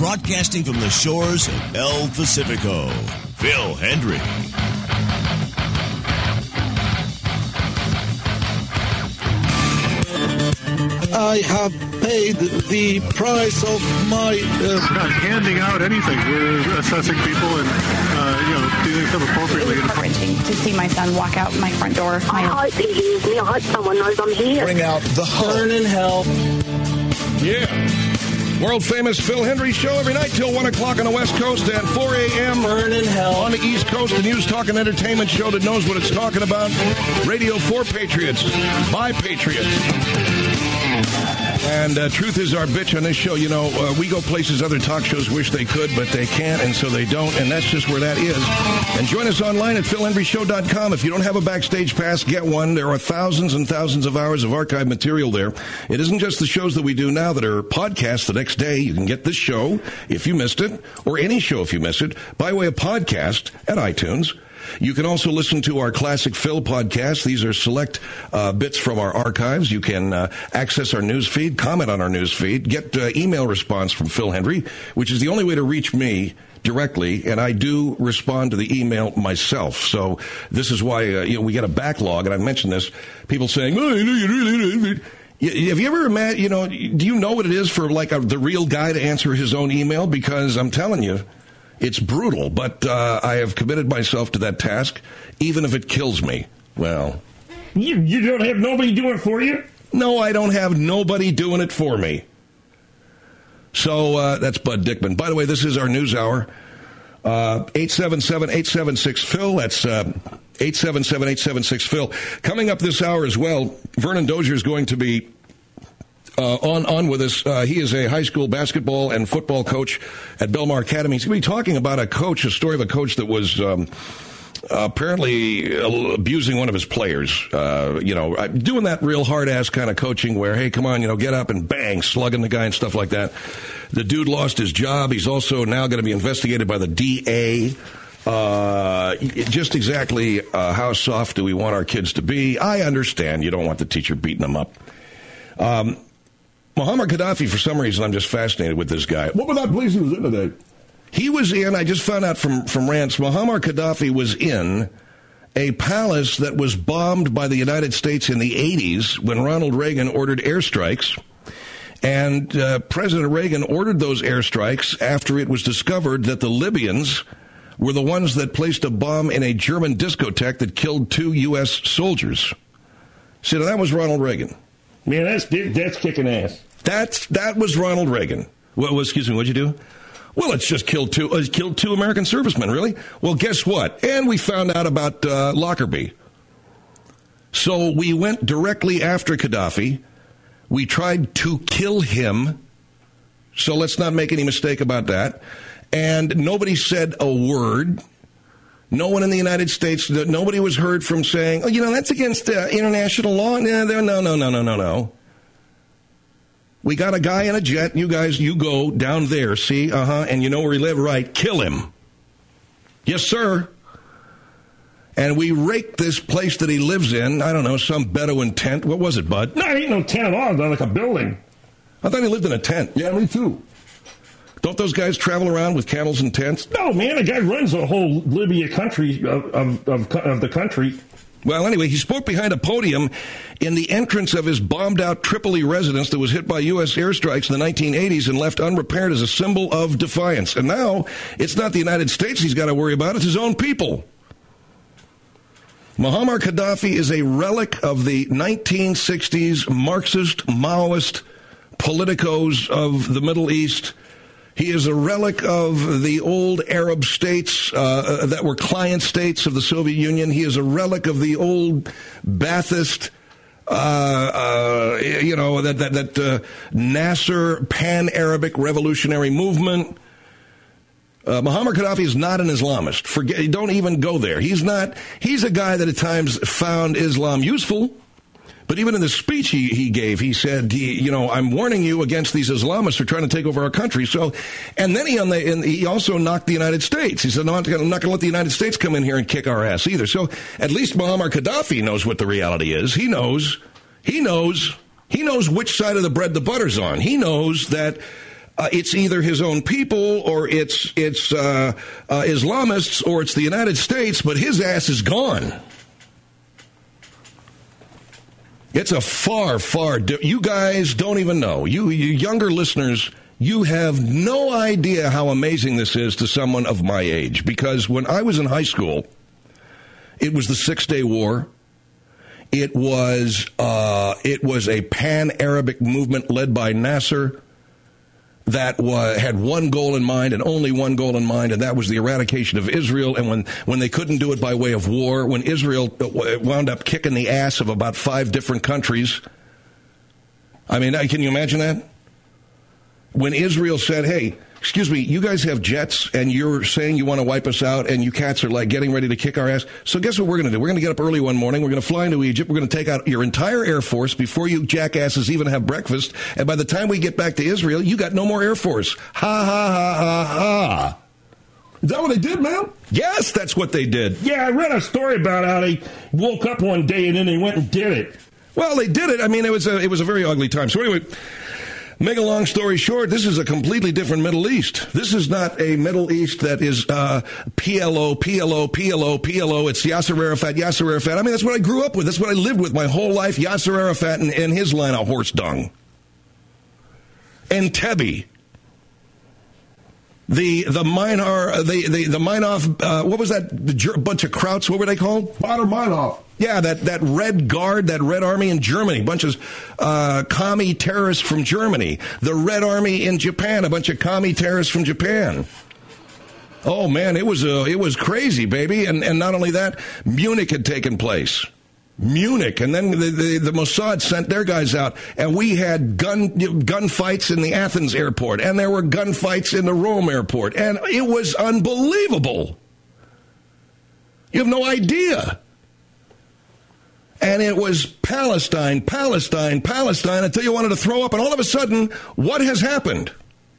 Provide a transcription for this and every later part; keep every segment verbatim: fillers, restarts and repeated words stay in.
broadcasting from the shores of El Pacifico, Phil Hendry. I have paid the price of my... Uh... We're not handing out anything. We're assessing people and, uh, you know, doing stuff appropriately. It was heart-wrenching to see my son walk out my front door. I hope he hears me. I hope someone knows I'm here. Bring out the burn in hell. Yeah. World-famous Phil Hendry Show every night till one o'clock on the West Coast and four a.m. Burn in hell. on the East Coast. The news, talk, and entertainment show that knows what it's talking about. Radio for Patriots, by Patriots. And uh, truth is our bitch on this show. You know, uh, we go places other talk shows wish they could, but they can't, and so they don't, and that's just where that is. And join us online at phil hendry show dot com. If you don't have a backstage pass, get one. There are thousands and thousands of hours of archive material there. It isn't just the shows that we do now that are podcasts the next day. You can get this show if you missed it, or any show if you missed it, by way of podcast at iTunes. You can also listen to our Classic Phil podcast. These are select uh, bits from our archives. You can uh, access our news feed, comment on our news feed, get uh, email response from Phil Hendry, which is the only way to reach me directly, and I do respond to the email myself. So this is why uh, you know we get a backlog, and I mentioned this, people saying, oh, have you ever met, you know, do you know what it is for like a, the real guy to answer his own email? Because I'm telling you, it's brutal, but uh, I have committed myself to that task, even if it kills me. Well, you you don't have nobody doing it for you? No, I don't have nobody doing it for me. So uh, that's Bud Dickman. By the way, this is our news hour. Uh, eight seven seven, eight seven six, Phil. That's uh, eight seven seven, eight seven six, Phil. Coming up this hour as well, Vernon Dozier is going to be Uh, on on with us. Uh, he is a high school basketball and football coach at Belmar Academy. He's going to be talking about a coach, a story of a coach that was um, apparently abusing one of his players. Uh, you know, doing that real hard-ass kind of coaching where, hey, come on, you know, get up and bang, slugging the guy and stuff like that. The dude lost his job. He's also now going to be investigated by the D A. Uh, just exactly uh, how soft do we want our kids to be? I understand you don't want the teacher beating them up. Um, Muammar Gaddafi, for some reason, I'm just fascinated with this guy. What was that place he was in today? He was in, I just found out from, from Rance, Muammar Gaddafi was in a palace that was bombed by the United States in the eighties when Ronald Reagan ordered airstrikes. And uh, President Reagan ordered those airstrikes after it was discovered that the Libyans were the ones that placed a bomb in a German discotheque that killed two U S soldiers. See, now that was Ronald Reagan. Man, that's that's kicking ass. That's that was Ronald Reagan. Well, excuse me, what'd you do? Well, it's just killed two. Uh, killed two American servicemen. Really? Well, guess what? And we found out about uh, Lockerbie. So we went directly after Gaddafi. We tried to kill him. So let's not make any mistake about that. And nobody said a word. No one in the United States, nobody was heard from saying, oh, you know, that's against uh, international law. No, no, no, no, no, no, no. We got a guy in a jet. You guys, you go down there, see? Uh-huh. And you know where he lived? Right. Kill him. Yes, sir. And we raked this place that he lives in. I don't know, some Bedouin tent. What was it, Bud? No, it ain't no tent at all. It's like a building. I thought he lived in a tent. Yeah, me too. Don't those guys travel around with camels and tents? No, man, the guy runs the whole Libya country of, of, of, of the country. Well, anyway, he spoke behind a podium in the entrance of his bombed-out Tripoli residence that was hit by U S airstrikes in the nineteen eighties and left unrepaired as a symbol of defiance. And now, it's not the United States he's got to worry about, it's his own people. Muammar Gaddafi is a relic of the nineteen sixties Marxist, Maoist politicos of the Middle East. He is a relic of the old Arab states uh, that were client states of the Soviet Union. He is a relic of the old Ba'athist, uh, uh, you know, that that, that uh, Nasser pan-Arabic revolutionary movement. Uh, Muammar Gaddafi is not an Islamist. Forget, don't even go there. He's not. He's a guy that at times found Islam useful. But even in the speech he, he gave, he said, he, you know, I'm warning you against these Islamists who are trying to take over our country. So, and then he on the, and he also knocked the United States. He said, no, I'm not going to let the United States come in here and kick our ass either. So at least Muammar Gaddafi knows what the reality is. He knows, he knows, he knows which side of the bread the butter's on. He knows that uh, it's either his own people or it's it's uh, uh, Islamists or it's the United States, but his ass is gone. It's a far, far... Di- you guys don't even know. You, you younger listeners, you have no idea how amazing this is to someone of my age. Because when I was in high school, it was the Six-Day War. It was uh, it was a pan-Arabic movement led by Nasser that was, had one goal in mind and only one goal in mind, and that was the eradication of Israel. And when, when they couldn't do it by way of war, when Israel wound up kicking the ass of about five different countries, I mean, can you imagine that? When Israel said, hey, excuse me, you guys have jets, and you're saying you want to wipe us out, and you cats are like getting ready to kick our ass. So guess what we're going to do? We're going to get up early one morning. We're going to fly into Egypt. We're going to take out your entire Air Force before you jackasses even have breakfast. And by the time we get back to Israel, you got no more Air Force. Ha, ha, ha, ha, ha. Is that what they did, man? Yes, that's what they did. Yeah, I read a story about how they woke up one day and then they went and did it. Well, they did it. I mean, it was a, it was a very ugly time. So anyway... Make a long story short, this is a completely different Middle East. This is not a Middle East that is uh, P L O, P L O, P L O, P L O. It's Yasser Arafat, Yasser Arafat. I mean, that's what I grew up with. That's what I lived with my whole life, Yasser Arafat and, and his line of horse dung. Entebbe. The the Minar, the the the Meinhof, uh, what was that? The ger- bunch of Krauts. What were they called? Baader Meinhof. Yeah, that, that Red Guard, that Red Army in Germany, a bunch of uh, commie terrorists from Germany. The Red Army in Japan, a bunch of commie terrorists from Japan. Oh man, it was uh, it was crazy, baby. And and not only that, Munich had taken place. Munich, and then the, the, the Mossad sent their guys out, and we had gun gunfights in the Athens airport, and there were gunfights in the Rome airport, and it was unbelievable. You have no idea. And it was Palestine, Palestine, Palestine, until you wanted to throw up, and all of a sudden, what has happened?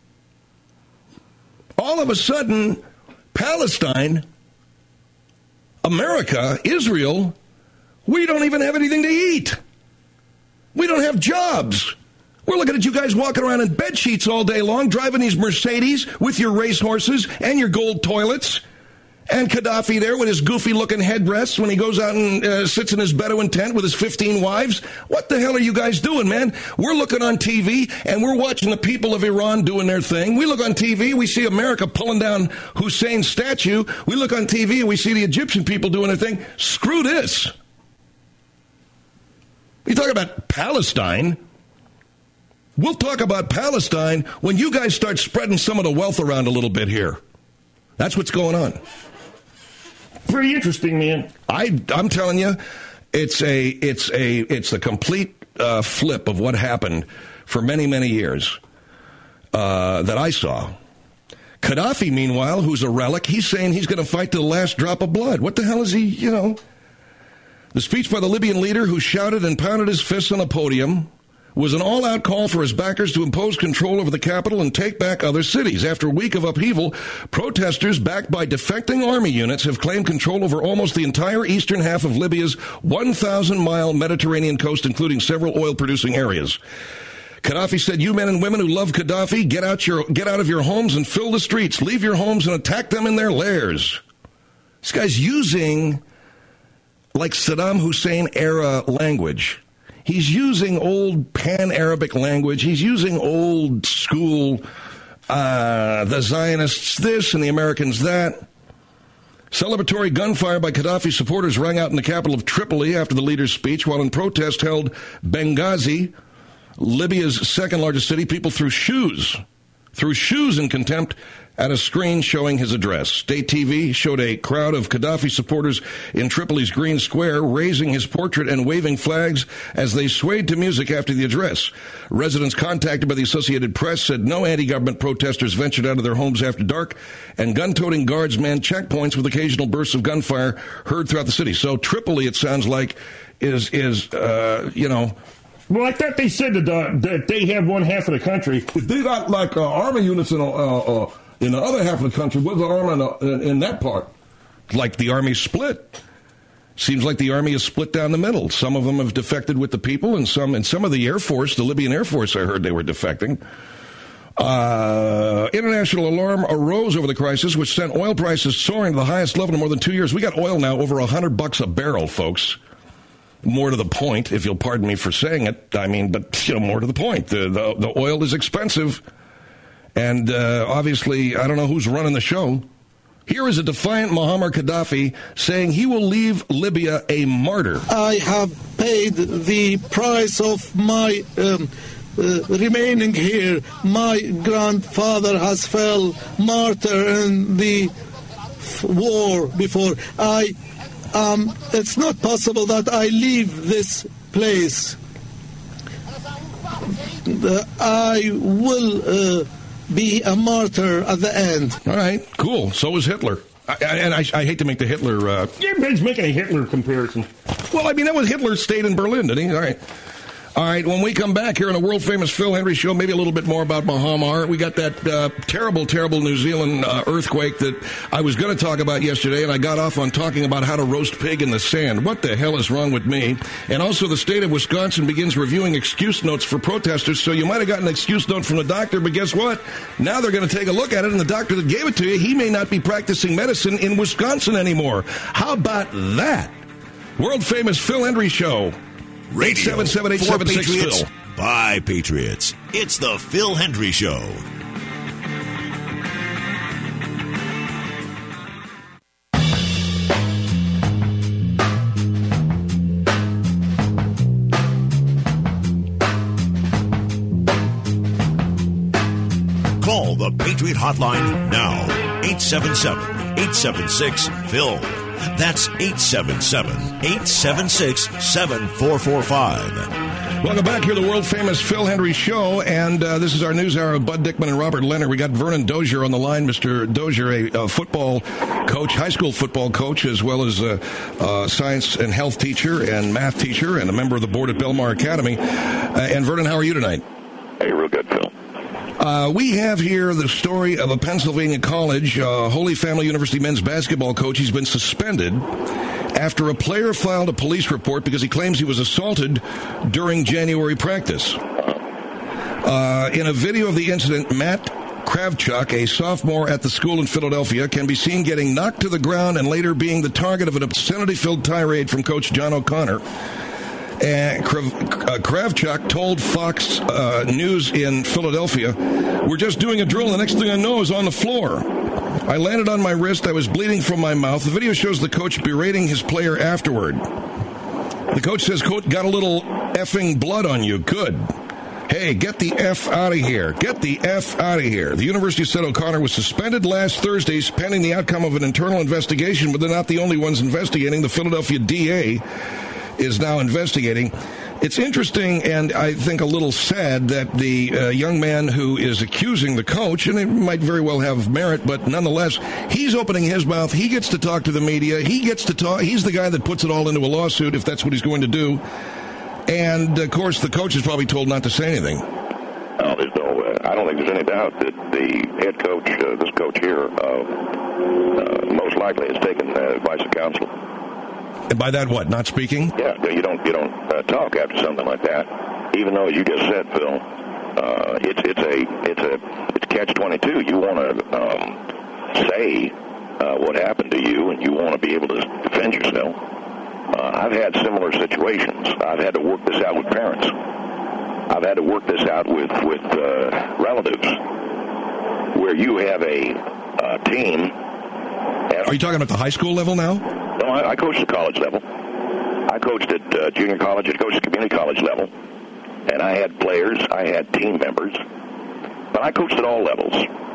All of a sudden, Palestine, America, Israel, we don't even have anything to eat. We don't have jobs. We're looking at you guys walking around in bed sheets all day long, driving these Mercedes with your racehorses and your gold toilets. And Gaddafi there with his goofy-looking headdress when he goes out and uh, sits in his Bedouin tent with his fifteen wives. What the hell are you guys doing, man? We're looking on T V, and we're watching the people of Iran doing their thing. We look on T V, we see America pulling down Hussein's statue. We look on T V, and we see the Egyptian people doing their thing. Screw this. You talk about Palestine. We'll talk about Palestine when you guys start spreading some of the wealth around a little bit here. That's what's going on. Pretty interesting, man. I, I'm telling you, it's a, it's a, it's the complete uh, flip of what happened for many, many years uh, that I saw. Gaddafi, meanwhile, who's a relic, he's saying he's going to fight to the last drop of blood. What the hell is he, you know? The speech by the Libyan leader, who shouted and pounded his fists on a podium, was an all-out call for his backers to impose control over the capital and take back other cities. After a week of upheaval, protesters backed by defecting army units have claimed control over almost the entire eastern half of Libya's one thousand mile Mediterranean coast, including several oil-producing areas. Gaddafi said, "You men and women who love Gaddafi, get out your get out of your homes and fill the streets. Leave your homes and attack them in their lairs." This guy's using, like Saddam Hussein-era language. He's using old pan-Arabic language. He's using old school, uh, the Zionists this and the Americans that. Celebratory gunfire by Gaddafi supporters rang out in the capital of Tripoli after the leader's speech, while in protest held Benghazi, Libya's second-largest city, people threw shoes, threw shoes in contempt at a screen showing his address. State T V showed a crowd of Gaddafi supporters in Tripoli's Green Square raising his portrait and waving flags as they swayed to music after the address. Residents contacted by the Associated Press said no anti-government protesters ventured out of their homes after dark, and gun-toting guards manned checkpoints with occasional bursts of gunfire heard throughout the city. So Tripoli, it sounds like, is, is uh, you know... Well, I thought they said that, uh, that they have one half of the country. If they got, like, uh, army units in uh, uh, in the other half of the country, what's the army in, the, in, in that part? Like the army split. Seems like the army is split down the middle. Some of them have defected with the people, and some and some of the Air Force, the Libyan Air Force, I heard they were defecting. Uh, international alarm arose over the crisis, which sent oil prices soaring to the highest level in more than two years. We got oil now over a hundred bucks a barrel, folks. More to the point, if you'll pardon me for saying it. I mean, but you know, more to the point. The the, the oil is expensive, and uh, obviously, I don't know who's running the show. Here is a defiant Muammar Gaddafi saying he will leave Libya a martyr. I have paid the price of my um, uh, remaining here. My grandfather has fell martyr in the f- war before. I, um, it's not possible that I leave this place. Uh, I will... Uh, be a martyr at the end. All right, cool. So was Hitler. I, I, and I, I hate to make the Hitler... Uh, Yeah, man's making a Hitler comparison. well, I mean, that was Hitler stayed in Berlin, didn't he? All right. All right, when we come back here on a world-famous Phil Hendrie show, maybe a little bit more about Muammar. We got that uh, terrible, terrible New Zealand uh, earthquake that I was going to talk about yesterday, and I got off on talking about how to roast pig in the sand. What the hell is wrong with me? And also, the state of Wisconsin begins reviewing excuse notes for protesters, so you might have gotten an excuse note from the doctor, but guess what? Now they're going to take a look at it, and the doctor that gave it to you, he may not be practicing medicine in Wisconsin anymore. How about that? World-famous Phil Hendrie show. Radio eight seven seven, eight seven six, Patriots Phil. By Patriots. It's the Phil Hendrie Show. Call the Patriot Hotline now. eight seven seven, eight seven six, Phil. That's eight seven seven, eight seven six, seven four four five. Welcome back here to the world-famous Phil Hendrie Show, and uh, this is our news hour of Bud Dickman and Robert Leonard. We got Vernon Dozier on the line. Mister Dozier, a, a football coach, high school football coach, as well as a, a science and health teacher and math teacher, and a member of the board at Belmar Academy. Uh, and Vernon, how are you tonight? Hey, real good, Phil. Uh, we have here the story of a Pennsylvania college, uh, Holy Family University men's basketball coach. He's been suspended after a player filed a police report because he claims he was assaulted during January practice. Uh, in a video of the incident, Matt Kravchuk, a sophomore at the school in Philadelphia, can be seen getting knocked to the ground and later being the target of an obscenity-filled tirade from Coach John O'Connor. And Kravchuk told Fox uh, News in Philadelphia, "We're just doing a drill. The next thing I know is on the floor. I landed on my wrist. I was bleeding from my mouth." The video shows the coach berating his player afterward. The coach says, quote, "Got a little effing blood on you. Good. Hey, get the F out of here. Get the F out of here." The university said O'Connor was suspended last Thursday pending the outcome of an internal investigation, but they're not the only ones investigating. The Philadelphia D A is now investigating. It's interesting and I think a little sad that the uh, young man who is accusing the coach, and it might very well have merit, but nonetheless, he's opening his mouth. He gets to talk to the media. He gets to talk. He's the guy that puts it all into a lawsuit if that's what he's going to do. And, of course, the coach is probably told not to say anything. No, there's no, uh, I don't think there's any doubt that the head coach, uh, this coach here, uh, uh, most likely has taken uh, advice of counsel. And by that, what? Not speaking? Yeah, you don't you don't uh, talk after something like that. Even though, as you just said, Phil, uh, it's it's a it's a it's catch twenty-two. You want to um, say uh, what happened to you, and you want to be able to defend yourself. Uh, I've had similar situations. I've had to work this out with parents. I've had to work this out with with uh, relatives, where you have a uh, team. Are you talking about the high school level now? No, I, I coached at college level. I coached at uh, junior college. I coached at community college level. And I had players. I had team members. But I coached at all levels.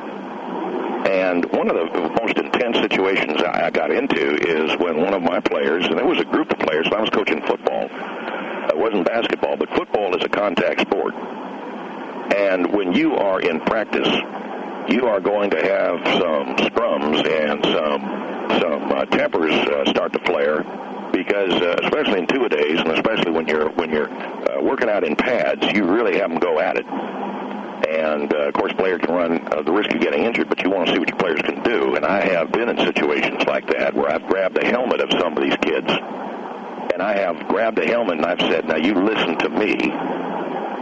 And one of the most intense situations I got into is when one of my players, and there was a group of players, I was coaching football. It wasn't basketball, but football is a contact sport. And when you are in practice, you are going to have some scrums and some some uh, tempers uh, start to flare, because uh, especially in two-a-days, and especially when you're when you're uh, working out in pads, you really have them go at it. And uh, of course, players can run uh, the risk of getting injured, but you want to see what your players can do. And I have been in situations like that where I've grabbed the helmet of some of these kids, and I have grabbed the helmet and I've said, "Now you listen to me."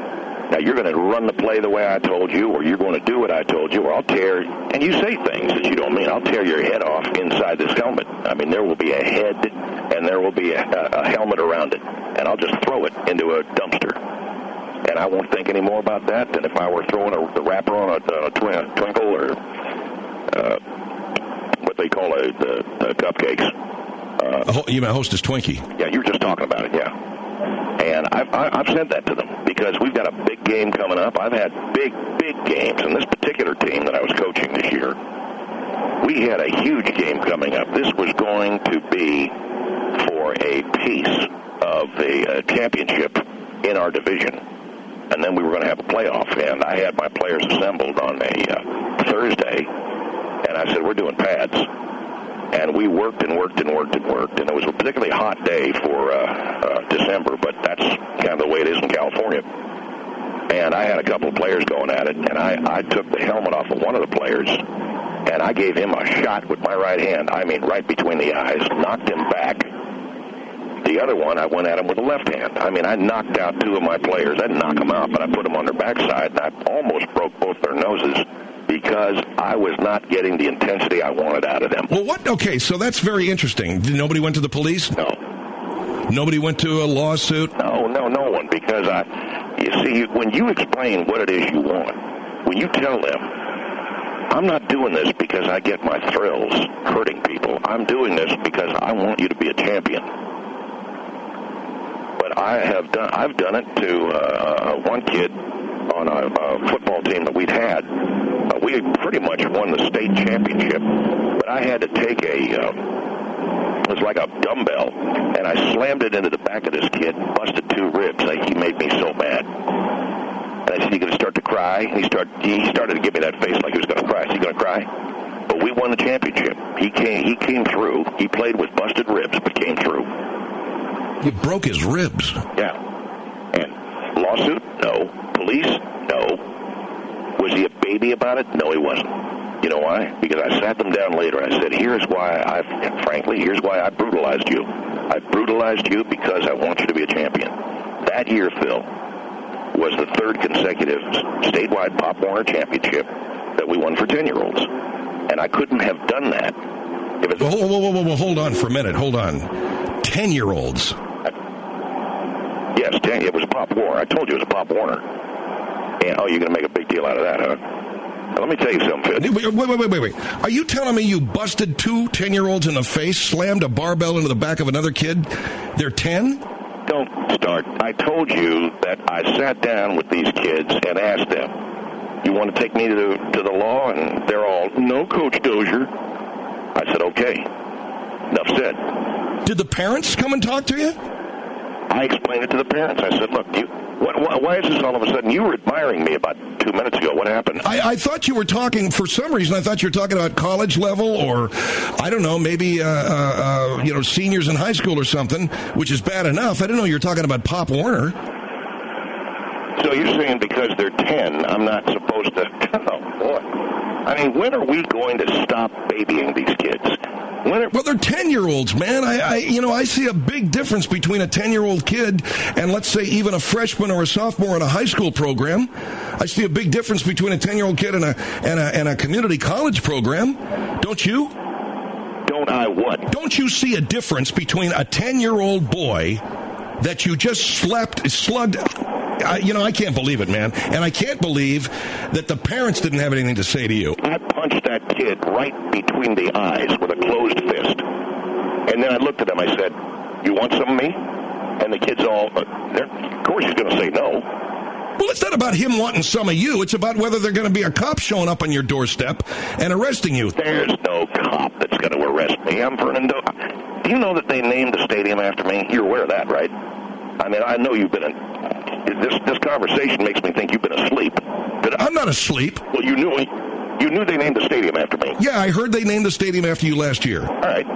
Now, you're going to run the play the way I told you, or you're going to do what I told you, or I'll tear, and you say things that you don't mean, I'll tear your head off inside this helmet. I mean, there will be a head, and there will be a, a helmet around it, and I'll just throw it into a dumpster. And I won't think any more about that than if I were throwing a, the wrapper on a, a twinkle or uh, what they call a, a, a cupcakes. Uh, you mean Hostess Twinkie? Yeah, you were just talking about it, yeah. And I've, I've said that to them because we've got a big game coming up. I've had big, big games. And this particular team that I was coaching this year, we had a huge game coming up. This was going to be for a piece of the uh, championship in our division. And then we were going to have a playoff. And I had my players assembled on a uh, Thursday. And I said, we're doing pads. And we worked and worked and worked and worked. And it was a particularly hot day for uh, uh, December, but that's kind of the way it is in California. And I had a couple of players going at it, and I, I took the helmet off of one of the players, and I gave him a shot with my right hand. I mean, right between the eyes, knocked him back. The other one, I went at him with the left hand. I mean, I knocked out two of my players. I didn't knock them out, but I put them on their backside, and I almost broke both their noses, because I was not getting the intensity I wanted out of them. Well, what? Okay, so that's very interesting. Nobody went to the police? No. Nobody went to a lawsuit? No, no, no one. Because I, you see, when you explain what it is you want, when you tell them, I'm not doing this because I get my thrills hurting people. I'm doing this because I want you to be a champion. But I have done. I've done it to uh, one kid on a, a football team that we'd had. Uh, we pretty much won the state championship, but I had to take a, uh, it was like a dumbbell, and I slammed it into the back of this kid, busted two ribs. Like, he made me so mad. And I said, you going to start to cry? And he, start, he started to give me that face like he was going to cry. Is he going to cry? But we won the championship. He came, he came through. He played with busted ribs, but came through. You broke his ribs. Yeah. And lawsuit? No. Police? No. Was he a baby about it? No, he wasn't. You know why? Because I sat them down later and I said, here's why I, frankly, here's why I brutalized you. I brutalized you because I want you to be a champion. That year, Phil, was the third consecutive statewide Pop Warner championship that we won for ten-year-olds. And I couldn't have done that. If it, whoa, whoa, whoa, whoa, whoa, hold on for a minute. Hold on. ten-year-olds. Yes, ten, it was Pop Warner. I told you it was Pop Warner. And, oh, you're going to make a big deal out of that, huh? Now, let me tell you something, Phil. Wait, wait, wait, wait, wait. Are you telling me you busted two ten-year-olds in the face, slammed a barbell into the back of another kid? They're ten? Don't start. I told you that I sat down with these kids and asked them, you want to take me to the, to the law? And they're all, no, Coach Dozier. I said, okay. Enough said. Did the parents come and talk to you? I explained it to the parents. I said, look, you, what, why, why is this all of a sudden? You were admiring me about two minutes ago. What happened? I, I thought you were talking, for some reason, I thought you were talking about college level or, I don't know, maybe, uh, uh, uh, you know, seniors in high school or something, which is bad enough. I didn't know you were talking about Pop Warner. So you're saying because they're ten, I'm not supposed to, oh, boy. I mean, when are we going to stop babying these kids? Are, well, they're ten-year-olds, man. I, I, you know, I see a big difference between a ten-year-old kid and, let's say, even a freshman or a sophomore in a high school program. I see a big difference between a ten-year-old kid and a and a, and a community college program. Don't you? Don't I what? Don't you see a difference between a ten-year-old boy that you just slept, slugged? I, you know, I can't believe it, man. And I can't believe that the parents didn't have anything to say to you. I punched that kid right between the eyes with a closed fist. And then I looked at him. I said, you want some of me? And the kids all, uh, of course he's going to say no. Well, it's not about him wanting some of you. It's about whether they're going to be a cop showing up on your doorstep and arresting you. There's no cop that's going to arrest me. I'm Vernon Do. Do you know that they named the stadium after me? You're aware of that, right? I mean, I know you've been in... This this conversation makes me think you've been asleep. Did I, I'm not asleep. Well, you knew you knew they named the stadium after me. Yeah, I heard they named the stadium after you last year. All right.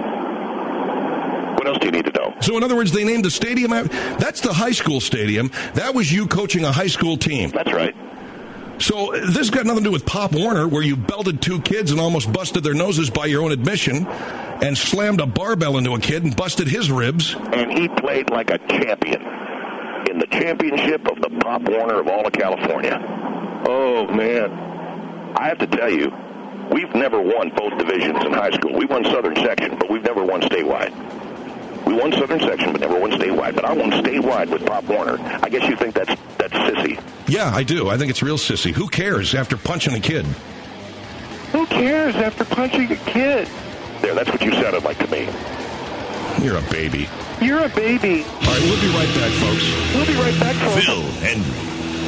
What else do you need to know? So, in other words, they named the stadium after... That's the high school stadium. That was you coaching a high school team. That's right. So this has got nothing to do with Pop Warner, where you belted two kids and almost busted their noses by your own admission and slammed a barbell into a kid and busted his ribs. And he played like a champion. in the championship of the Pop Warner of all of California. Oh, man. I have to tell you, we've never won both divisions in high school. We won Southern Section, but we've never won statewide. We won Southern Section, but never won statewide. But I won statewide with Pop Warner. I guess you think that's that's sissy. Yeah, I do. I think it's real sissy. Who cares after punching a kid? Who cares after punching a kid? There, that's what you sounded like to me. You're a baby. You're a baby. All right, we'll be right back, folks. We'll be right back, folks. Phil Hendrie.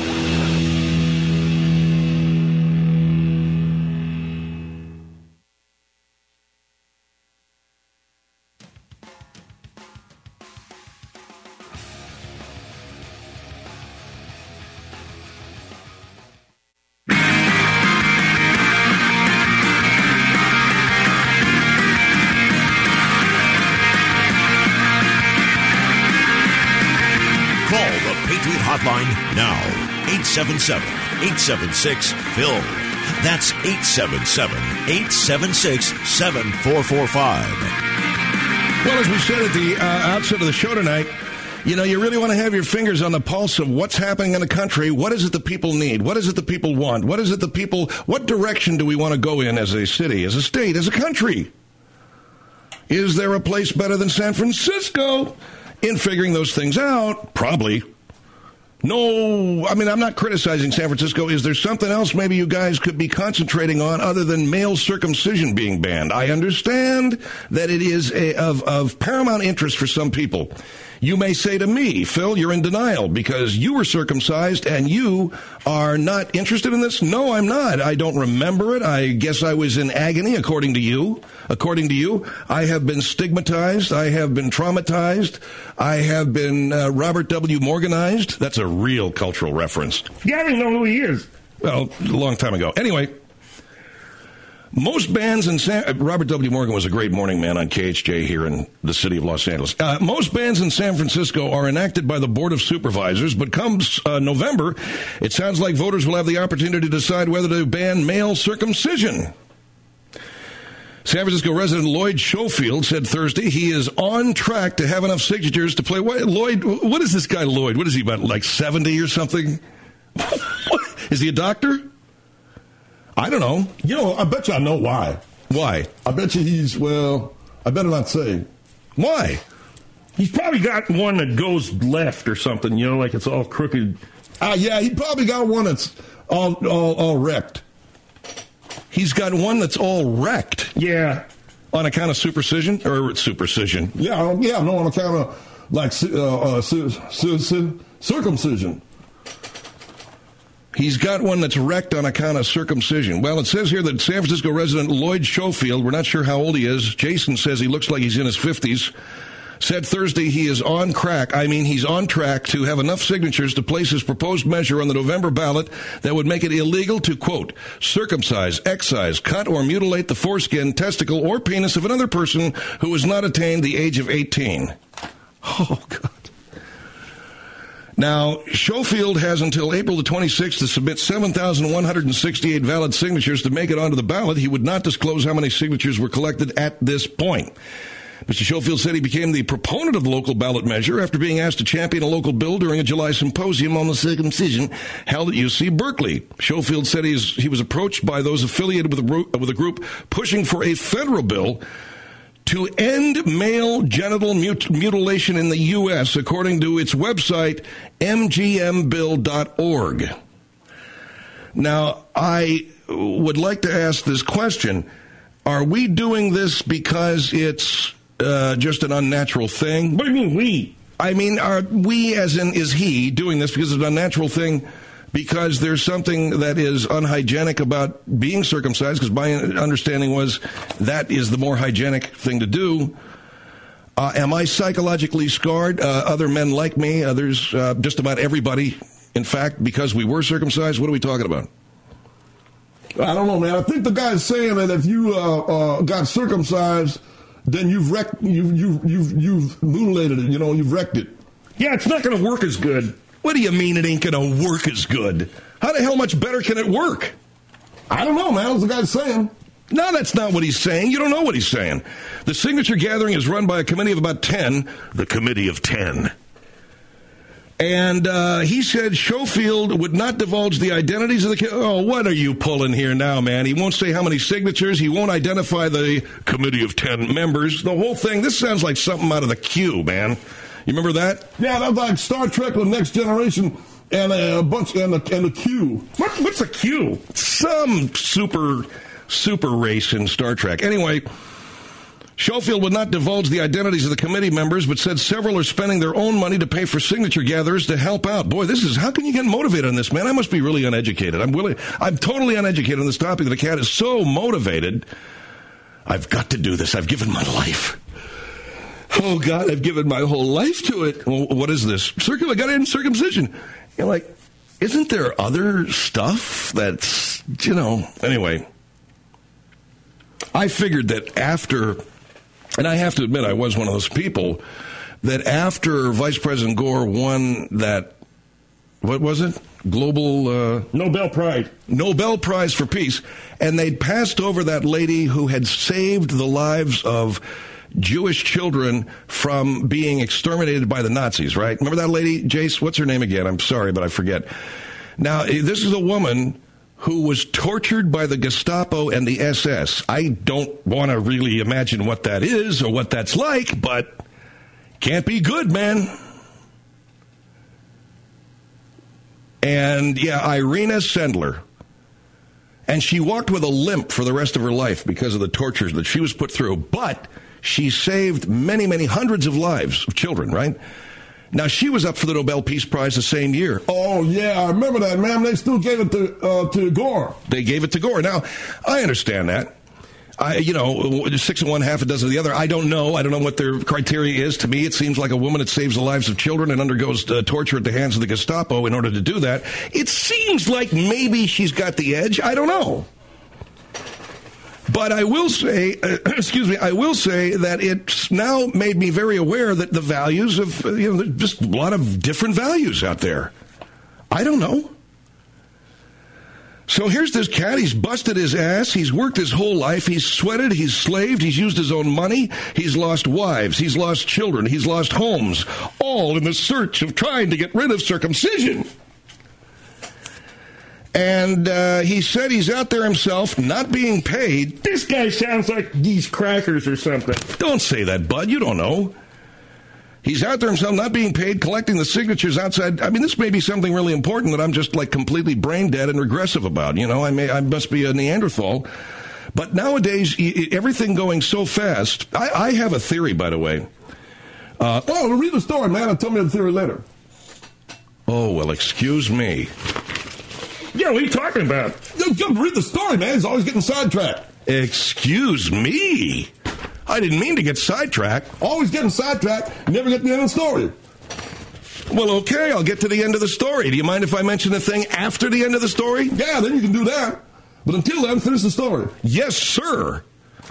Hotline now, eight seven seven, eight seven six, Phil. That's eight seven seven, eight seven six, seven four four five. Well, as we said at the uh, outset of the show tonight, you know, you really want to have your fingers on the pulse of what's happening in the country. What is it the people need? What is it the people want? What is it the people, what direction do we want to go in as a city, as a state, as a country? Is there a place better than San Francisco in figuring those things out? Probably. No, I mean, I'm not criticizing San Francisco. Is there something else maybe you guys could be concentrating on other than male circumcision being banned? I understand that it is a, of, of paramount interest for some people. You may say to me, Phil, you're in denial because you were circumcised and you are not interested in this. No, I'm not. I don't remember it. I guess I was in agony, according to you. According to you, I have been stigmatized. I have been traumatized. I have been uh, Robert W. Morganized. That's a real cultural reference. Yeah, I don't know who he is. Well, a long time ago. Anyway. Most bands in San... Robert W. Morgan was a great morning man on K H J here in the city of Los Angeles. Uh, most bans in San Francisco are enacted by the Board of Supervisors, but comes uh, November, it sounds like voters will have the opportunity to decide whether to ban male circumcision. San Francisco resident Lloyd Schofield said Thursday he is on track to have enough signatures to play... What, Lloyd, what is this guy Lloyd? What is he, about like seventy or something? Is he a doctor? I don't know. You know, I bet you I know why. Why? I bet you he's, well, I better not say. Why? He's probably got one that goes left or something, you know, like it's all crooked. Ah, uh, yeah, he probably got one that's all, all, all wrecked. He's got one that's all wrecked? Yeah. On account of supercision? Or supercision? Yeah, yeah, no, on account of, like, uh, uh, circumcision. He's got one that's wrecked on account of circumcision. Well, it says here that San Francisco resident Lloyd Schofield, we're not sure how old he is. Jason says he looks like he's in his fifties. Said Thursday he is on crack. I mean, he's on track to have enough signatures to place his proposed measure on the November ballot that would make it illegal to, quote, circumcise, excise, cut, or mutilate the foreskin, testicle, or penis of another person who has not attained the age of eighteen. Oh, God. Now, Schofield has until April the twenty-sixth to submit seven thousand one hundred sixty-eight valid signatures to make it onto the ballot. He would not disclose how many signatures were collected at this point. Mister Schofield said he became the proponent of the local ballot measure after being asked to champion a local bill during a July symposium on the circumcision held at U C Berkeley. Schofield said he's, he was approached by those affiliated with a, with a group pushing for a federal bill to end male genital mut- mutilation in the U S, according to its website, m g m bill dot org. Now, I would like to ask this question. Are we doing this because it's uh, just an unnatural thing? What do you mean we? I mean, are we, as in, is he doing this because it's an unnatural thing because there's something that is unhygienic about being circumcised? Because my understanding was that is the more hygienic thing to do. Uh, am I psychologically scarred? Uh, other men like me, others, uh, just about everybody, in fact, because we were circumcised? What are we talking about? I don't know, man. I think the guy's saying that if you uh, uh, got circumcised, then you've wrecked, you've, you've, you've, you've mutilated it, you know, you've wrecked it. Yeah, it's not going to work as good. What do you mean it ain't going to work as good? How the hell much better can it work? I don't know, man. That's the guy's saying. No, that's not what he's saying. You don't know what he's saying. The signature gathering is run by a committee of about ten. The Committee of Ten. And uh, he said Schofield would not divulge the identities of the kids. Oh, what are you pulling here now, man? He won't say how many signatures. He won't identify the committee of ten members. The whole thing, this sounds like something out of the Q, man. You remember that? Yeah, that's like Star Trek The Next Generation and a bunch and the and the Q. What, what's a Q? Some super, super race in Star Trek. Anyway, Schofield would not divulge the identities of the committee members, but said several are spending their own money to pay for signature gatherers to help out. Boy, this is, how can you get motivated on this, man? I must be really uneducated. I'm really, I'm totally uneducated on this topic. The cat is so motivated. I've got to do this. I've given my life. Oh, God, I've given my whole life to it. Well, what is this? Circum- I got in circumcision. You're like, isn't there other stuff that's, you know, anyway. I figured that after, and I have to admit I was one of those people, that after Vice President Gore won that, what was it? Global uh, Nobel Prize. Nobel Prize for Peace, and they'd passed over that lady who had saved the lives of Jewish children from being exterminated by the Nazis, right? Remember that lady, Jace? What's her name again? I'm sorry, but I forget. Now, this is a woman who was tortured by the Gestapo and the S S. I don't want to really imagine what that is or what that's like, but can't be good, man. And, yeah, Irina Sendler. And she walked with a limp for the rest of her life because of the tortures that she was put through. But she saved many, many hundreds of lives of children, right? Now, she was up for the Nobel Peace Prize the same year. Oh, yeah, I remember that, ma'am. They still gave it to uh, to Gore. They gave it to Gore. Now, I understand that. I, you know, six of one, half a dozen of the other. I don't know. I don't know what their criteria is. To me, it seems like a woman that saves the lives of children and undergoes uh, torture at the hands of the Gestapo in order to do that. It seems like maybe she's got the edge. I don't know. But I will say, uh, excuse me, I will say that it's now made me very aware that the values of, uh, you know, there's just a lot of different values out there. I don't know. So here's this cat. He's busted his ass. He's worked his whole life. He's sweated. He's slaved. He's used his own money. He's lost wives. He's lost children. He's lost homes, all in the search of trying to get rid of circumcision. And uh, he said he's out there himself, not being paid. This guy sounds like these crackers or something. Don't say that, bud. You don't know. He's out there himself, not being paid, collecting the signatures outside. I mean, this may be something really important that I'm just like completely brain dead and regressive about. You know, I may, I must be a Neanderthal. But nowadays, everything going so fast. I, I have a theory, by the way. Uh, oh, read the story, man, and tell me the theory later. Oh, well, excuse me. Yeah, what are you talking about? Just read the story, man. He's always getting sidetracked. Excuse me? I didn't mean to get sidetracked. Always getting sidetracked. Never get to the end of the story. Well, okay, I'll get to the end of the story. Do you mind if I mention the thing after the end of the story? Yeah, then you can do that. But until then, finish the story. Yes, sir.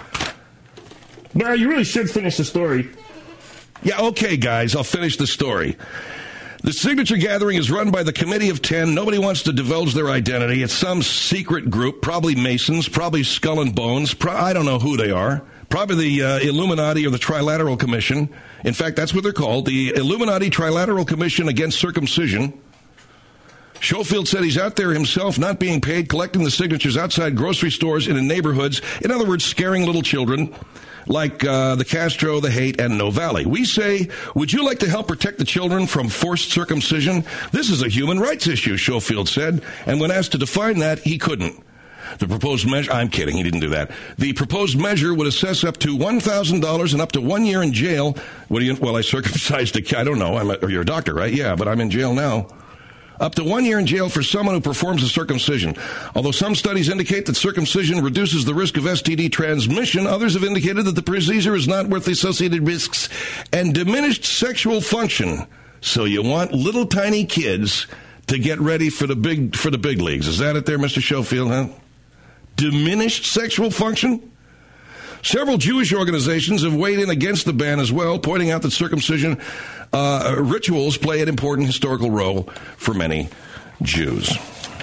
No, you really should finish the story. Yeah, okay, guys, I'll finish the story. The signature gathering is run by the Committee of Ten. Nobody wants to divulge their identity. It's some secret group, probably Masons, probably Skull and Bones. Pro- I don't know who they are. Probably the uh, Illuminati or the Trilateral Commission. In fact, that's what they're called, the Illuminati Trilateral Commission Against Circumcision. Schofield said he's out there himself, not being paid, collecting the signatures outside grocery stores and in neighborhoods. In other words, scaring little children like uh, the Castro, the Haight, and No Valley. We say, would you like to help protect the children from forced circumcision? This is a human rights issue, Schofield said. And when asked to define that, he couldn't. The proposed measure, I'm kidding, he didn't do that. The proposed measure would assess up to one thousand dollars and up to one year in jail. What do you, well, I circumcised a kid. I don't know. I'm a, or you're a doctor, right? Yeah, but I'm in jail now. Up to one year in jail for someone who performs a circumcision. Although some studies indicate that circumcision reduces the risk of S T D transmission, others have indicated that the procedure is not worth the associated risks and diminished sexual function. So you want little tiny kids to get ready for the big for the big leagues. Is that it there, Mister Schofield, huh? Diminished sexual function? Several Jewish organizations have weighed in against the ban as well, pointing out that circumcision uh, rituals play an important historical role for many Jews.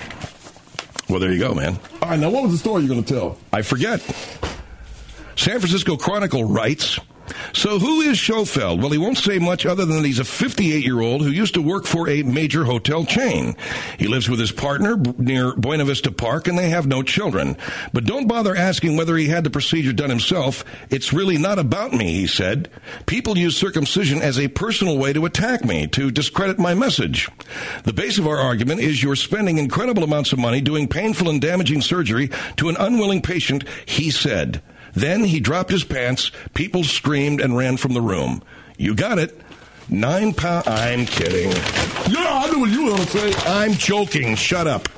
Well, there you go, man. All right, now what was the story you're going to tell? I forget. San Francisco Chronicle writes, So who is Schofield? Well, he won't say much other than he's a fifty-eight-year-old who used to work for a major hotel chain. He lives with his partner near Buena Vista Park, and they have no children. But don't bother asking whether he had the procedure done himself. It's really not about me, he said. People use circumcision as a personal way to attack me, to discredit my message. The base of our argument is you're spending incredible amounts of money doing painful and damaging surgery to an unwilling patient, he said. Then he dropped his pants, people screamed and ran from the room. You got it. Nine pounds. I'm kidding. Yeah, I knew what you were going to say. I'm joking. Shut up.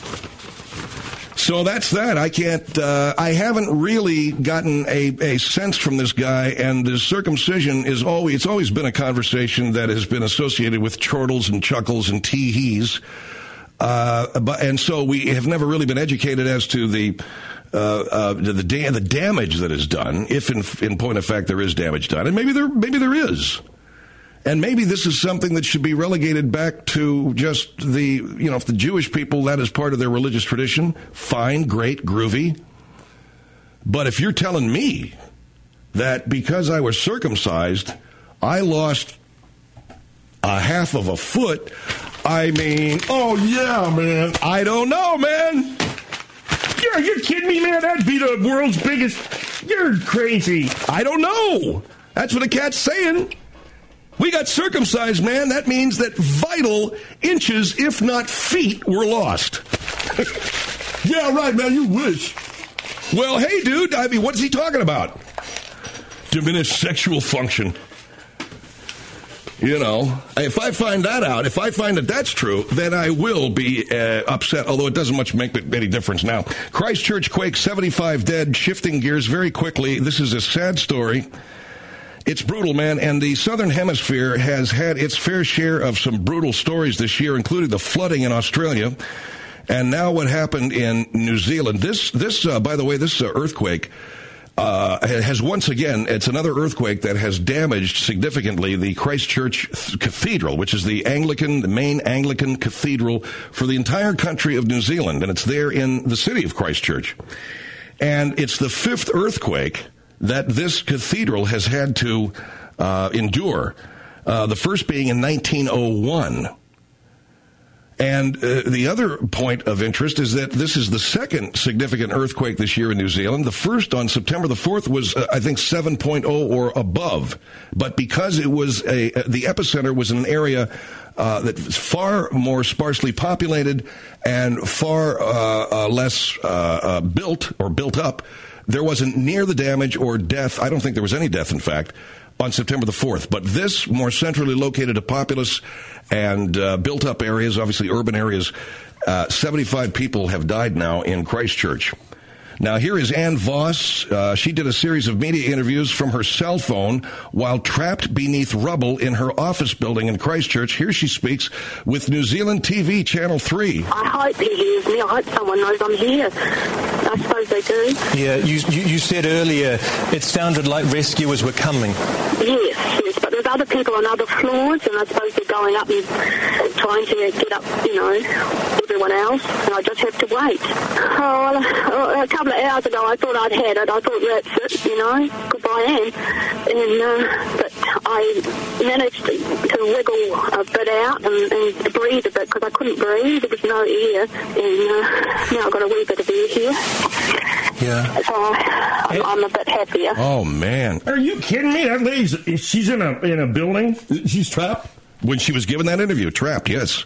So that's that. I can't, uh, I haven't really gotten a, a sense from this guy, and the circumcision is always, it's always been a conversation that has been associated with chortles and chuckles and tee-hees. Uh, but, and so we have never really been educated as to the, Uh, uh, the da- the damage that is done, if in, in point of fact there is damage done, and maybe there maybe there is, and maybe this is something that should be relegated back to just the you know if the Jewish people, that is part of their religious tradition, fine, great, groovy. But if you're telling me that because I was circumcised, I lost a half of a foot, I mean, oh yeah, man, I don't know, man. Are you kidding me, man? That'd be the world's biggest. You're crazy. I don't know. That's what the cat's saying. We got circumcised, man. That means that vital inches, if not feet, were lost. Yeah, right, man. You wish. Well, hey, dude. I mean, what's he talking about? Diminished sexual function. You know, if I find that out, if I find that that's true, then I will be uh, upset, although it doesn't much make any difference now. Christchurch quake, seventy-five dead, shifting gears very quickly. This is a sad story. It's brutal, man, and the Southern Hemisphere has had its fair share of some brutal stories this year, including the flooding in Australia, and now what happened in New Zealand. This, this, uh, by the way, this uh, earthquake Uh, has once again, it's another earthquake that has damaged significantly the Christchurch Cathedral, which is the Anglican, the main Anglican cathedral for the entire country of New Zealand, and it's there in the city of Christchurch. And it's the fifth earthquake that this cathedral has had to uh, endure, uh, the first being in nineteen oh one. And uh, the other point of interest is that this is the second significant earthquake this year in New Zealand. The first on September the fourth was, uh, I think, seven point oh or above. But because it was a, uh, the epicenter was in an area uh, that was far more sparsely populated and far uh, uh, less uh, uh, built or built up, there wasn't near the damage or death. I don't think there was any death, in fact, on September the fourth. But this more centrally located, a populous and uh, built-up areas, obviously urban areas, uh, seventy-five people have died now in Christchurch. Now, here is Ann Voss. Uh, she did a series of media interviews from her cell phone while trapped beneath rubble in her office building in Christchurch. Here she speaks with New Zealand T V Channel three. I hope he hears me. I hope someone knows I'm here. I suppose they do. Yeah, you, you, you said earlier it sounded like rescuers were coming. Yes, yes, but there's other people on other floors, and I suppose they're going up and trying to get up, you know, everyone else, and I just have to wait. Oh, well, a couple of hours ago I thought I'd had it. I thought that's it, you know, goodbye Anne. And, uh, but I managed to, to wiggle a bit out and, and to breathe a bit because I couldn't breathe. There was no air, and uh, now I've got a wee bit of air here. Yeah. So I'm, I'm a bit happier. Oh, man. Are you kidding me? That lady's, she's in a in a building? She's trapped? When she was given that interview, trapped, yes.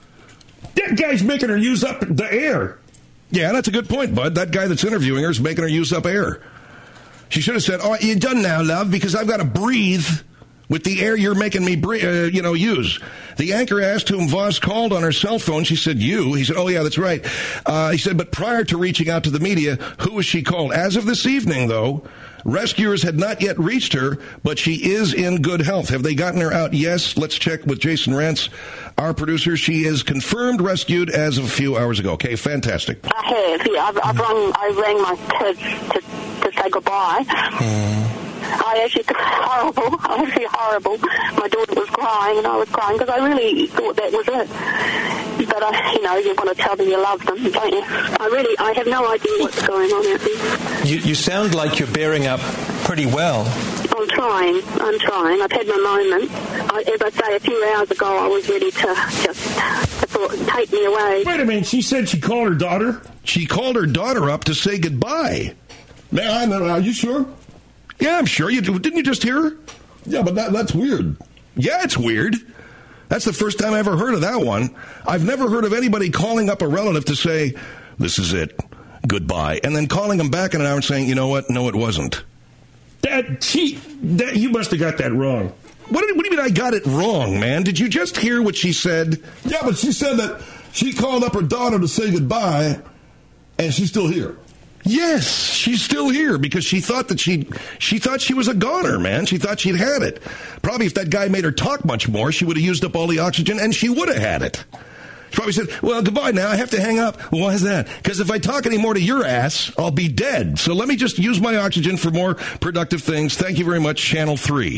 That guy's making her use up the air. Yeah, that's a good point, bud. That guy that's interviewing her is making her use up air. She should have said, "Oh, you're done now, love, because I've got to breathe with the air you're making me, breathe, uh, you know, use." The anchor asked whom Voss called on her cell phone. She said, "You." He said, "Oh, yeah, that's right." Uh, he said, but prior to reaching out to the media, who was she called? As of this evening, though, rescuers had not yet reached her, but she is in good health. Have they gotten her out? Yes. Let's check with Jason Rantz, our producer. She is confirmed rescued as of a few hours ago. Okay, fantastic. I have, yeah. I've, I've rung, I rang my kids to, to say goodbye. Mm. I actually, horrible, actually horrible. My daughter was crying and I was crying because I really thought that was it. But, I, you know, you want to tell them you love them, don't you? I really, I have no idea what's going on out there. You, you sound like you're bearing up pretty well. I'm trying. trying. I'm trying. I've had my moment. I, as I say, a few hours ago, I was ready to just I thought, take me away. Wait a minute. She said she called her daughter? She called her daughter up to say goodbye. Man, I know. Are you sure? Yeah, I'm sure. You didn't you just hear her? Yeah, but that, that's weird. Yeah, it's weird. That's the first time I ever heard of that one. I've never heard of anybody calling up a relative to say, this is it, goodbye, and then calling them back in an hour and saying, you know what, no, it wasn't. That, she, that, you must have got that wrong. What do, what do you mean I got it wrong, man? Did you just hear what she said? Yeah, but she said that she called up her daughter to say goodbye, and she's still here. Yes, she's still here because she thought that she she thought she was a goner, man. She thought she'd had it. Probably if that guy made her talk much more, she would have used up all the oxygen and she would have had it. She probably said, well, goodbye now. I have to hang up. Well, why is that? Because if I talk any more to your ass, I'll be dead. So let me just use my oxygen for more productive things. Thank you very much, Channel three.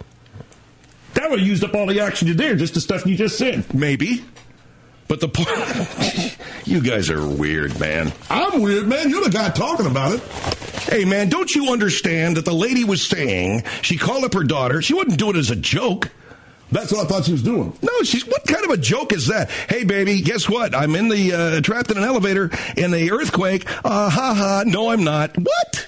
That would have used up all the oxygen there, just the stuff you just said. Maybe. But the point, you guys are weird, man. I'm weird, man. You're the guy talking about it. Hey, man, don't you understand that the lady was saying she called up her daughter. She wouldn't do it as a joke. That's what I thought she was doing. No, she's. What kind of a joke is that? Hey, baby, guess what? I'm in the uh, trapped in an elevator in the earthquake. Uh, ha ha. No, I'm not. What?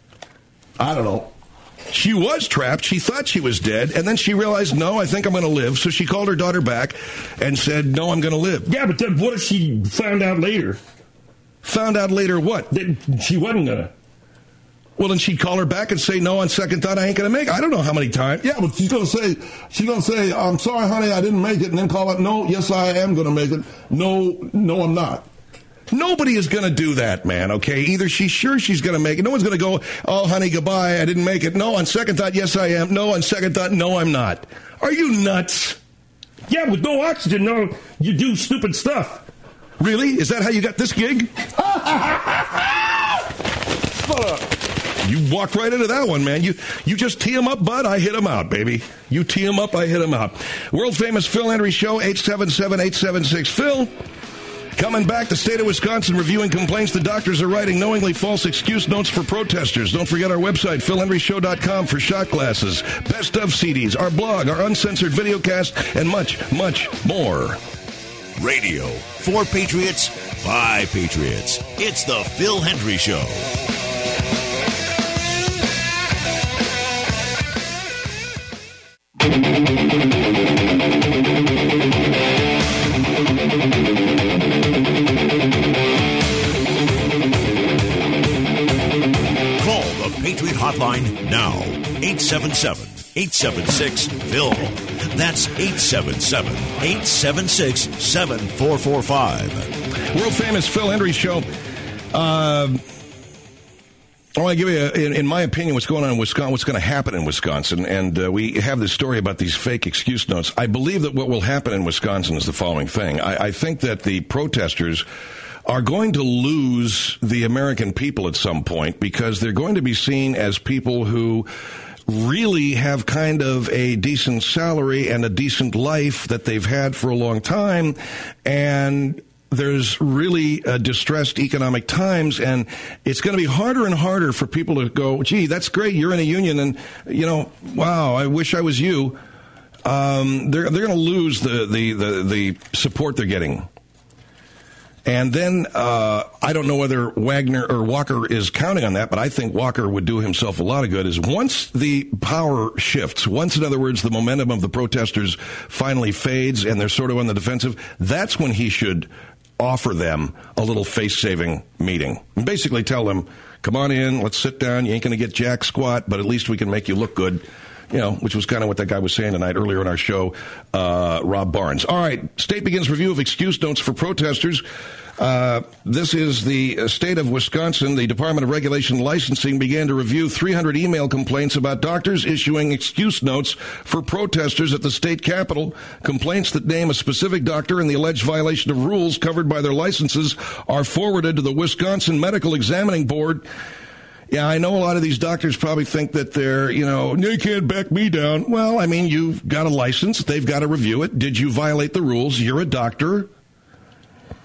I don't know. She was trapped. She thought she was dead. And then she realized, no, I think I'm going to live. So she called her daughter back and said, no, I'm going to live. Yeah, but then what if she found out later? Found out later what? That she wasn't going to. Well, then she'd call her back and say, no, on second thought, I ain't going to make it. I don't know how many times. Yeah, but she's going to say, she's going to say, I'm sorry, honey, I didn't make it. And then call up, no, yes, I am going to make it. No, no, I'm not. Nobody is going to do that, man, okay? Either she's sure she's going to make it. No one's going to go, oh, honey, goodbye, I didn't make it. No, on second thought, yes, I am. No, on second thought, no, I'm not. Are you nuts? Yeah, with no oxygen, no, you do stupid stuff. Really? Is that how you got this gig? You walked right into that one, man. You you just tee him up, bud. I hit him out, baby. You tee him up, I hit him out. World famous Phil Hendrie Show, eight seven seven, eight seven six, Phil. Coming back, the state of Wisconsin reviewing complaints the doctors are writing knowingly false excuse notes for protesters. Don't forget our website, phil hendrie show dot com, for shot glasses, best of C Ds, our blog, our uncensored videocast, and much, much more. Radio for Patriots by Patriots. It's the Phil Hendrie Show. Call the Patriot Hotline now. eight seven seven, eight seven six, Phil. That's eight seven seven, eight seven six, seven four four five. World famous Phil Hendrie Show. Uh, I want to give you, a, in, in my opinion, what's going on in Wisconsin, what's going to happen in Wisconsin. And uh, we have this story about these fake excuse notes. I believe that what will happen in Wisconsin is the following thing. I, I think that the protesters are going to lose the American people at some point because they're going to be seen as people who really have kind of a decent salary and a decent life that they've had for a long time. And there's really uh, distressed economic times, and it's going to be harder and harder for people to go, gee, that's great, you're in a union, and, you know, wow, I wish I was you. Um, they're they're going to lose the, the, the, the support they're getting. And then uh, I don't know whether Wagner or Walker is counting on that, but I think Walker would do himself a lot of good. Is once the power shifts, once, in other words, the momentum of the protesters finally fades and they're sort of on the defensive, that's when he should offer them a little face-saving meeting. And basically tell them, come on in, let's sit down, you ain't going to get jack squat, but at least we can make you look good. You know, which was kind of what that guy was saying tonight earlier in our show, uh, Rob Barnes. All right, state begins review of excuse notes for protesters. Uh, this is the state of Wisconsin. The Department of Regulation and Licensing began to review three hundred email complaints about doctors issuing excuse notes for protesters at the state capitol. Complaints that name a specific doctor and the alleged violation of rules covered by their licenses are forwarded to the Wisconsin Medical Examining Board. Yeah, I know a lot of these doctors probably think that they're, you know, they can't back me down. Well, I mean, you've got a license. They've got to review it. Did you violate the rules? You're a doctor.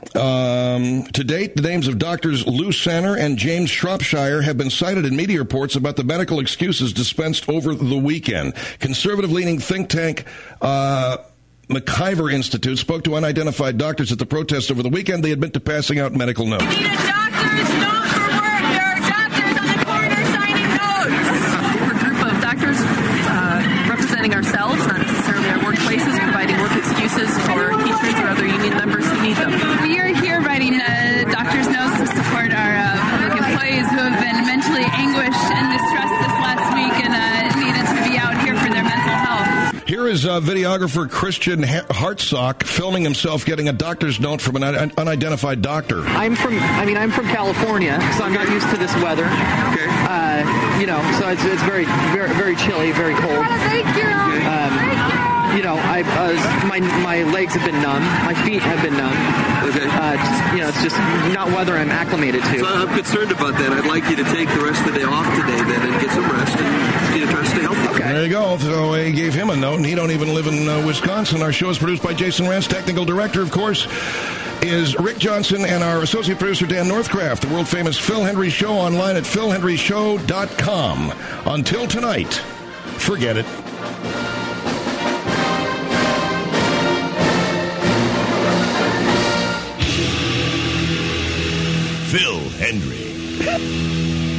Um, to date, the names of doctors Lou Sanner and James Shropshire have been cited in media reports about the medical excuses dispensed over the weekend. Conservative-leaning think tank uh, McIver Institute spoke to unidentified doctors at the protest over the weekend. They admit to passing out medical notes. We need a doctor's note for work. There are doctors on the corner signing notes. We're a group of doctors uh, representing ourselves, not necessarily our workplaces, providing work excuses for teachers or other union members who need them. We are here writing uh, doctor's notes to support our uh, public employees who have been mentally anguished and distressed this last week and uh, needed to be out here for their mental health. Here is uh, videographer Christian Hartsock filming himself getting a doctor's note from an un- unidentified doctor. I'm from, I mean, I'm from California, so I'm not used to this weather. Okay. Uh, you know, so it's, it's very, very, very chilly, very cold. Thank you. Um, You know, I uh, my my legs have been numb, my feet have been numb. Okay. Uh, just, you know, it's just not weather I'm acclimated to. So I'm concerned about that. I'd like you to take the rest of the day off today, then, and get some rest and you know, try to stay healthy. Okay. There you go. So I gave him a note, and he don't even live in uh, Wisconsin. Our show is produced by Jason Rance. Technical director, of course, is Rick Johnson, and our associate producer, Dan Northcraft. The world-famous Phil Hendry Show online at phil hendry show dot com. Until tonight, forget it. Phil Hendry.